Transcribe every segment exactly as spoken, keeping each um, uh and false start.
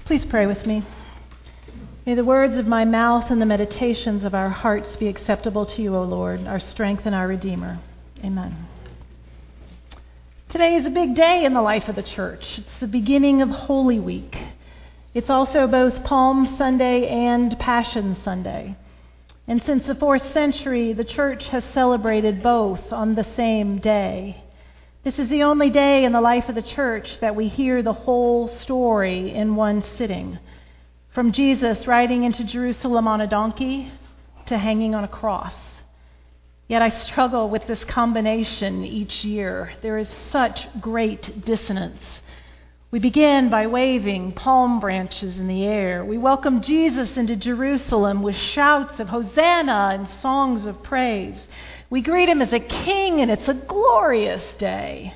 Please pray with me. May the words of my mouth and the meditations of our hearts be acceptable to you, O Lord, our strength and our Redeemer. Amen. Today is a big day in the life of the church. It's the beginning of Holy Week. It's also both Palm Sunday and Passion Sunday. And since the fourth century, the church has celebrated both on the same day. This is the only day in the life of the church that we hear the whole story in one sitting. From Jesus riding into Jerusalem on a donkey to hanging on a cross. Yet I struggle with this combination each year. There is such great dissonance. We begin by waving palm branches in the air. We welcome Jesus into Jerusalem with shouts of Hosanna and songs of praise. We greet him as a king, and it's a glorious day.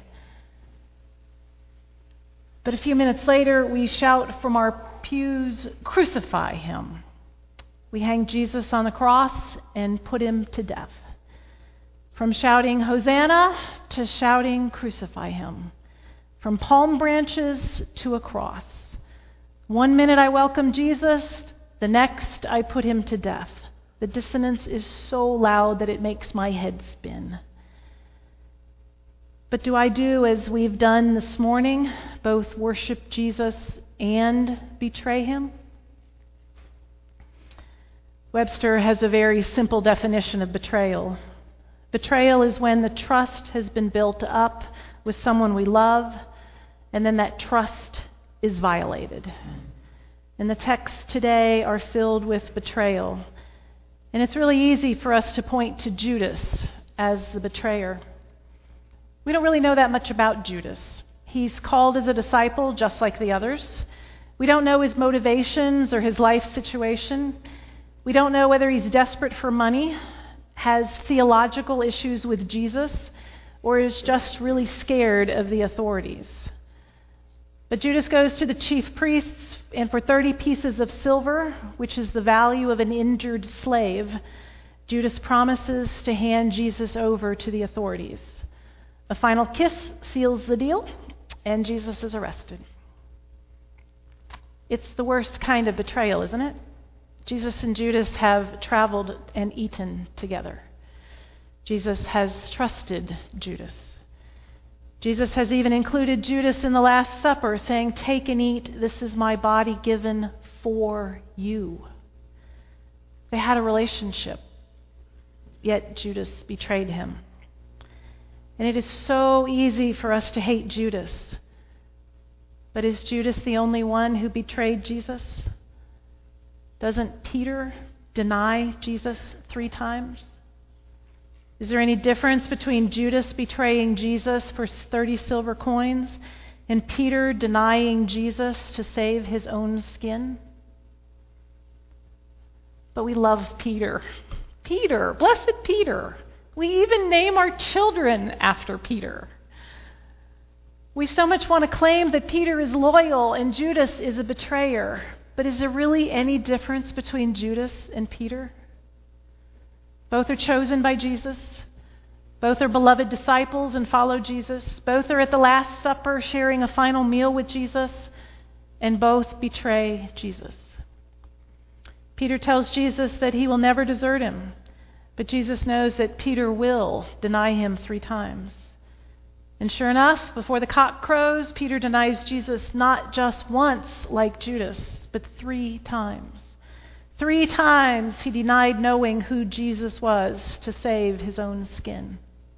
But a few minutes later, we shout from our pews, "Crucify him." We hang Jesus on the cross and put him to death. From shouting Hosanna to shouting "Crucify him." From palm branches to a cross. One minute I welcome Jesus, the next I put him to death. The dissonance is so loud that it makes my head spin. But do I do as we've done this morning, both worship Jesus and betray him? Webster has a very simple definition of betrayal. Betrayal is when the trust has been built up with someone we love, and then that trust is violated. And the texts today are filled with betrayal. And it's really easy for us to point to Judas as the betrayer. We don't really know that much about Judas. He's called as a disciple just like the others. We don't know his motivations or his life situation. We don't know whether he's desperate for money, has theological issues with Jesus, or is just really scared of the authorities. But Judas goes to the chief priests, and for thirty pieces of silver, which is the value of an injured slave, Judas promises to hand Jesus over to the authorities. A final kiss seals the deal, and Jesus is arrested. It's the worst kind of betrayal, isn't it? Jesus and Judas have traveled and eaten together. Jesus has trusted Judas. Jesus has even included Judas in the Last Supper, saying, "Take and eat, this is my body given for you." They had a relationship, yet Judas betrayed him. And it is so easy for us to hate Judas. But is Judas the only one who betrayed Jesus? Doesn't Peter deny Jesus three times? Is there any difference between Judas betraying Jesus for thirty silver coins and Peter denying Jesus to save his own skin? But we love Peter. Peter, blessed Peter. We even name our children after Peter. We so much want to claim that Peter is loyal and Judas is a betrayer. But is there really any difference between Judas and Peter? Both are chosen by Jesus. Both are beloved disciples and follow Jesus. Both are at the Last Supper sharing a final meal with Jesus. And both betray Jesus. Peter tells Jesus that he will never desert him. But Jesus knows that Peter will deny him three times. And sure enough, before the cock crows, Peter denies Jesus not just once like Judas, but three times. Three times he denied knowing who Jesus was to save his own skin.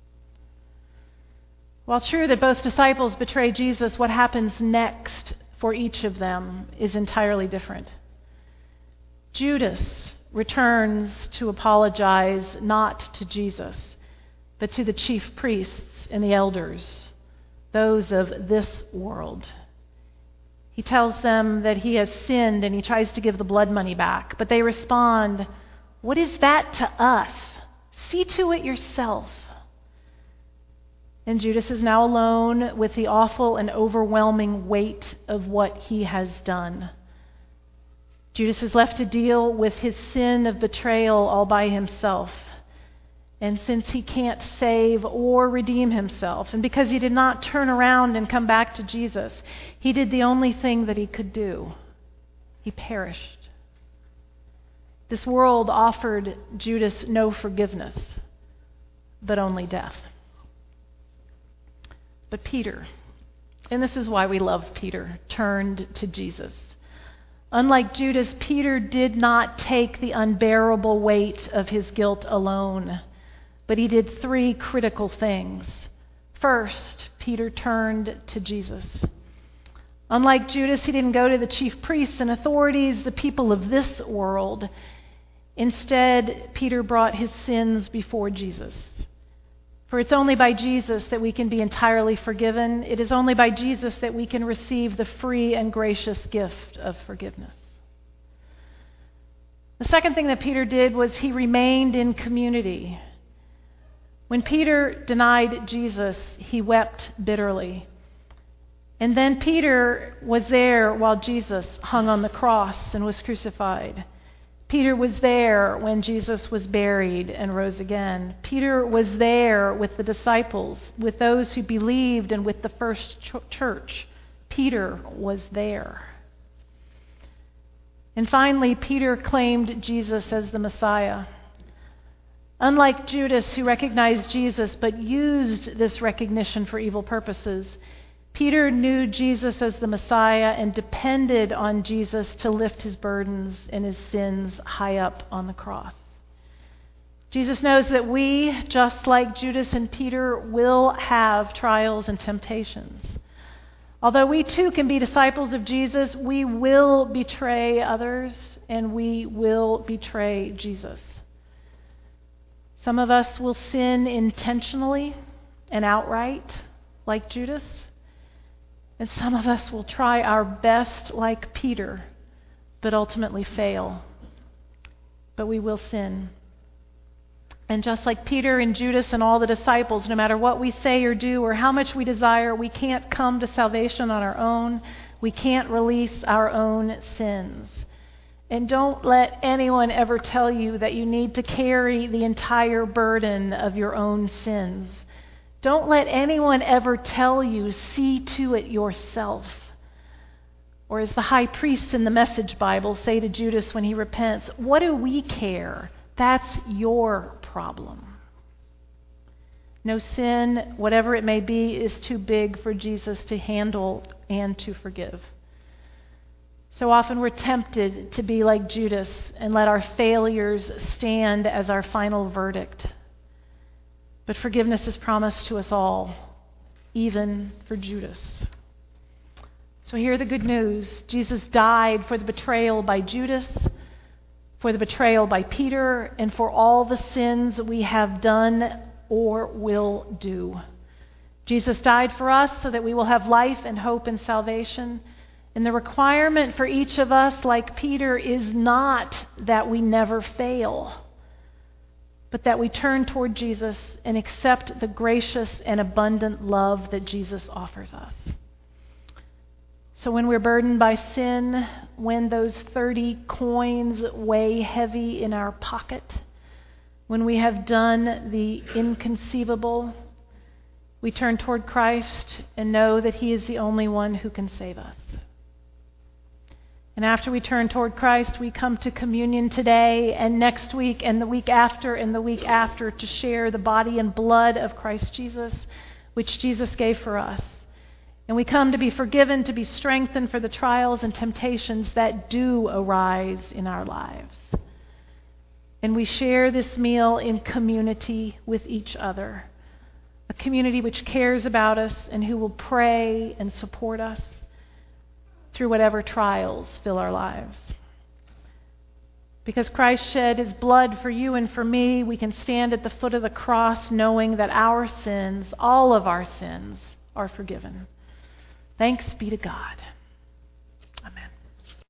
While true that both disciples betray Jesus, what happens next for each of them is entirely different. Judas returns to apologize not to Jesus, but to the chief priests and the elders, those of this world. He tells them that he has sinned and he tries to give the blood money back. But they respond, "What is that to us? See to it yourself." And Judas is now alone with the awful and overwhelming weight of what he has done. Judas is left to deal with his sin of betrayal all by himself. And since he can't save or redeem himself, and because he did not turn around and come back to Jesus, he did the only thing that he could do. he perished. This world offered Judas no forgiveness, but only death. But Peter, and this is why we love Peter, turned to Jesus. Unlike Judas, Peter did not take the unbearable weight of his guilt alone, but he did three critical things. First, Peter turned to Jesus. Unlike Judas, he didn't go to the chief priests and authorities, the people of this world. Instead, Peter brought his sins before Jesus. For it's only by Jesus that we can be entirely forgiven. It is only by Jesus that we can receive the free and gracious gift of forgiveness. The second thing that Peter did was he remained in community. When Peter denied Jesus, he wept bitterly. And then Peter was there while Jesus hung on the cross and was crucified. Peter was there when Jesus was buried and rose again. Peter was there with the disciples, with those who believed, and with the first ch- church. Peter was there. And finally, Peter claimed Jesus as the Messiah. Unlike Judas, who recognized Jesus but used this recognition for evil purposes, Peter knew Jesus as the Messiah and depended on Jesus to lift his burdens and his sins high up on the cross. Jesus knows that we, just like Judas and Peter, will have trials and temptations. Although we too can be disciples of Jesus, we will betray others and we will betray Jesus. Some of us will sin intentionally and outright, like Judas. And some of us will try our best like Peter, but ultimately fail. But we will sin. And just like Peter and Judas and all the disciples, no matter what we say or do or how much we desire, we can't come to salvation on our own. We can't release our own sins. And don't let anyone ever tell you that you need to carry the entire burden of your own sins. Don't let anyone ever tell you, see to it yourself. Or as the high priests in the Message Bible say to Judas when he repents, what do we care? That's your problem. No sin, whatever it may be, is too big for Jesus to handle and to forgive. So often we're tempted to be like Judas and let our failures stand as our final verdict. But forgiveness is promised to us all, even for Judas. So hear the good news. Jesus died for the betrayal by Judas, for the betrayal by Peter, and for all the sins we have done or will do. Jesus died for us so that we will have life and hope and salvation. And the requirement for each of us, like Peter, is not that we never fail, but that we turn toward Jesus and accept the gracious and abundant love that Jesus offers us. So when we're burdened by sin, when those thirty coins weigh heavy in our pocket, when we have done the inconceivable, we turn toward Christ and know that He is the only one who can save us. And after we turn toward Christ, we come to communion today and next week and the week after and the week after to share the body and blood of Christ Jesus, which Jesus gave for us. And we come to be forgiven, to be strengthened for the trials and temptations that do arise in our lives. And we share this meal in community with each other, a community which cares about us and who will pray and support us through whatever trials fill our lives. Because Christ shed His blood for you and for me, we can stand at the foot of the cross knowing that our sins, all of our sins, are forgiven. Thanks be to God. Amen.